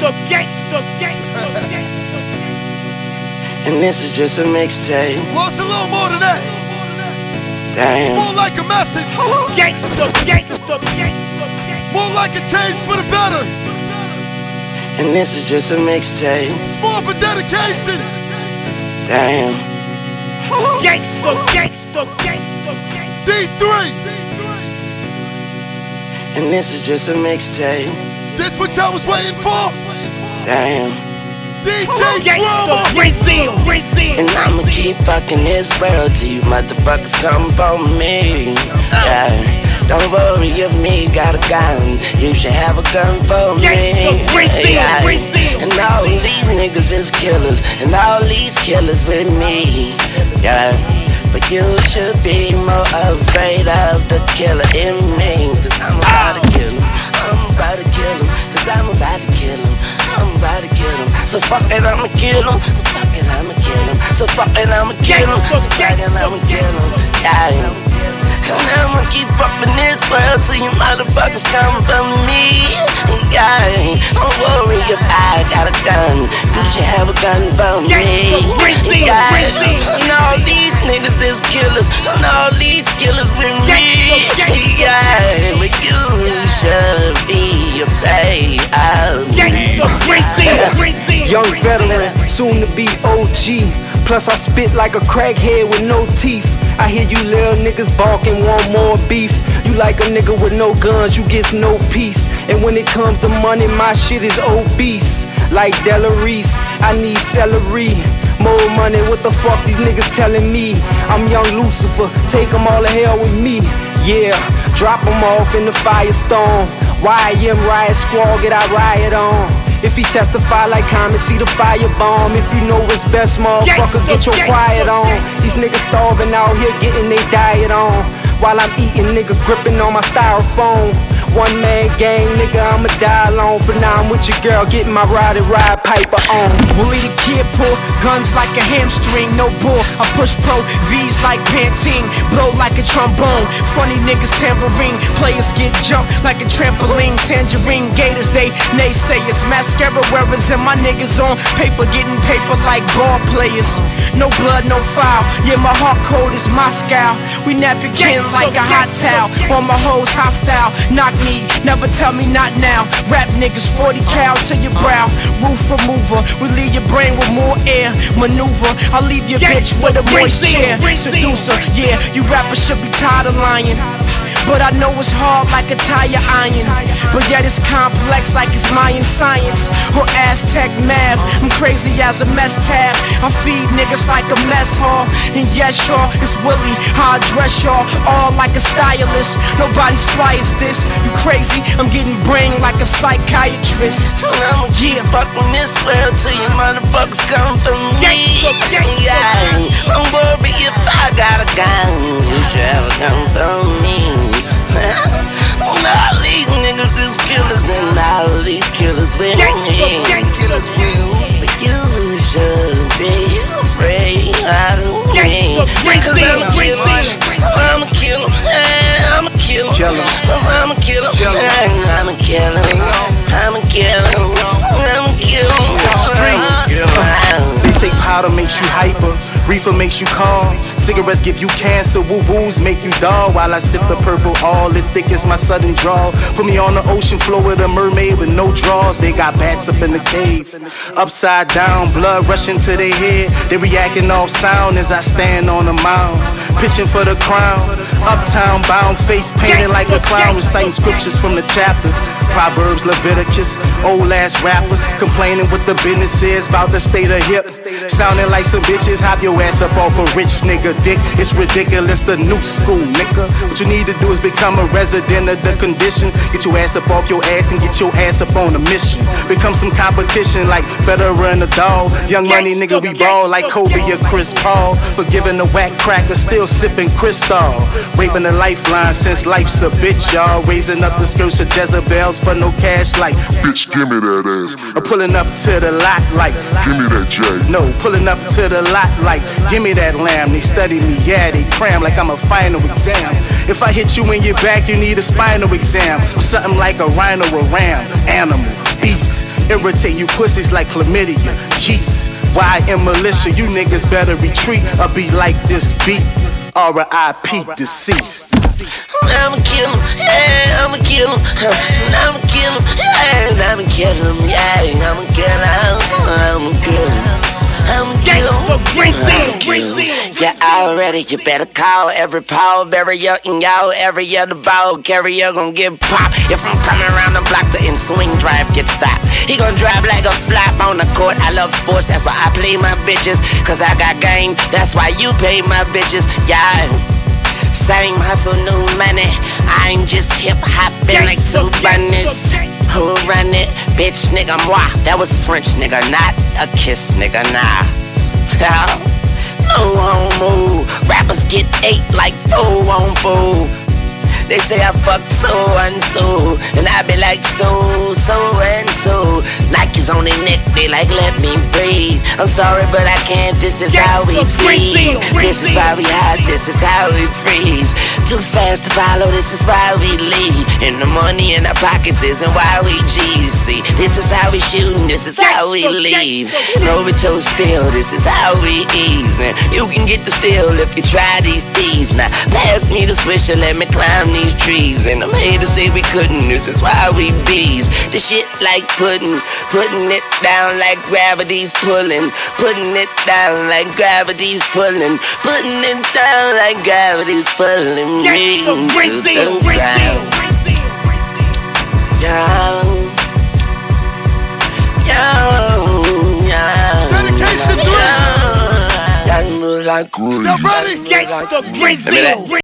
And this is just a mixtape. Well, it's a little more than that. Damn. It's more like a message. More like a change for the better. And this is just a mixtape. It's more for dedication. Damn. D3. And this is just a mixtape. This what y'all was waiting for? Damn. DJ Drama. And I'ma keep fucking this world till you motherfuckers come for me. Yeah. Don't worry if me got a gun. You should have a gun for me. Yeah. And all these niggas is killers. And all these killers with me. Yeah. But you should be more afraid of the killer in me. Cause I'm about to kill him. I'm about to kill him. Cause I'm about to kill him. I'm about to kill him. So fuck it, I'ma kill him. So fuck it, I'ma kill him. So fuck it, I'ma kill him. So fuck it, I'ma kill him. Yeah. And I'ma keep fucking this world till you motherfuckers come for me. Yeah. Don't worry if I got a gun. You should have a gun for me. Yeah. And all these niggas is killers. And all these killers with me. Yeah. But you should be afraid of me. Young veteran, soon to be OG. Plus I spit like a crackhead with no teeth. I hear you little niggas barking, want more beef. You like a nigga with no guns, you get no peace. And when it comes to money, my shit is obese. Like Della Reese, I need celery. More money, what the fuck these niggas telling me? I'm young Lucifer, take them all to hell with me. Yeah, drop them off in the firestorm. YM riot squad, get our riot on. If he testify like Common, see the firebomb. If you know it's best, motherfucker, get your quiet on. These niggas starving out here, getting their diet on. While I'm eating, nigga, gripping on my styrofoam. One man gang, nigga, I'ma die alone. For now I'm with your girl, getting my ride Piper on. Willie the Kid pull guns like a hamstring, no bull. I push pro V's like Pantene, blow like a trombone. Funny niggas tambourine, players get jumped like a trampoline. Tangerine Gators, they naysayers. Mascara wearers and my niggas on paper, getting paper like ball players. No blood, no foul. Yeah, my heart code is Moscow. We nap your kin like a hot towel. All my hoes hostile. Knock me, never tell me not now. Rap niggas 40 cal to your brow. Roof remover, we leave your brain with more air. Maneuver, I'll leave your bitch with a moist chair. Seducer, yeah, you rappers should be tired of lying. But I know it's hard like a tire iron. But yet it's complex like it's Mayan science or Aztec math. I'm crazy as a mess tab. I feed niggas like a mess hall. And yes, sure, it's Willie, how I dress y'all, all like a stylist. Nobody's fly as this. You crazy? I'm getting brain like a psychiatrist. I'ma keep fucking this world till you motherfuckers come for me. Yeah. Don't worry if I got a gun. You should have a gun for me. All these niggas is killers and all these killers with me. But you should be afraid of me. Cause I'm a killer, I'm a killer, I'm a killer, I'm a killer, I'm a killer, I'm a killer, I'm a killer. They say powder makes you hyper, reefer makes you calm. Cigarettes give you cancer, woo-woos make you dull. While I sip the purple, all it thick is my sudden draw. Put me on the ocean floor with a mermaid with no drawers. They got bats up in the cave, upside down, blood rushing to their head. They reacting off sound as I stand on the mound, pitching for the crown. Uptown bound, face painted like a clown, reciting scriptures from the chapters. Proverbs, Leviticus, old ass rappers complaining what the business is about the state of hip. Sounding like some bitches, hop your ass up off a rich nigga dick. It's ridiculous, the new school, nigga. What you need to do is become a resident of the condition. Get your ass up off your ass and get your ass up on a mission. Become some competition like Federer and Nadal. Young money nigga, we ball like Kobe or Chris Paul. Forgiving the whack cracker, still sipping Cristal. Raping the lifeline since life's a bitch, y'all. Raising up the skirts of Jezebels for no cash like, bitch, give me that ass. Or pulling up to the lot like, give me that J. No, pulling up to the lot like, give me that lamb. They study me, yeah, they cram like I'm a final exam. If I hit you in your back, you need a spinal exam. I'm something like a rhino or ram, animal, beast. Irritate you pussies like chlamydia. Yeast, why in militia? You niggas better retreat or be like this beat. R.I.P. deceased. I'ma kill him, yeah, I'ma kill him, I'ma kill him, yeah, I'ma kill him, yeah, I'ma kill him, I'ma kill him, I'ma kill him. Yeah, already, you better call every Paul, bury your and y'all, every other ball carrier gon' get popped. If I'm coming around the block, the in-swing drive gets stopped. He gon' drive like a flap on the court. I love sports, that's why I play my bitches, cause I got game, that's why you pay my bitches, yeah. Same hustle, new money. I'm just hip hopping like two bunnies. Who run it? Bitch, nigga, moi. That was French, nigga, not a kiss, nigga, nah. No homo. Rappers get ate like fool on fool. They say I fucked so and so, and I be like so and so. Nike's on their neck, they like let me breathe. I'm sorry, but I can't. This is how we feed. This is why we hide. This is how we freeze. Too fast to follow. This is why we leave. And the money in our pockets isn't why we G's. See, this is how we shoot. And this is how we leave. Roll it toe still. This is how we ease. And you can get the steal if you try these thieves. Now pass me the swisher, let me climb these trees. And I'm here to say we couldn't. This is why we bees. The shit like putting it down like gravity's pulling. Putting it down like gravity's pulling. Putting it down like gravity's pulling me to the ground. Dedication 3. Y'all ready? Gangsta Grizzly.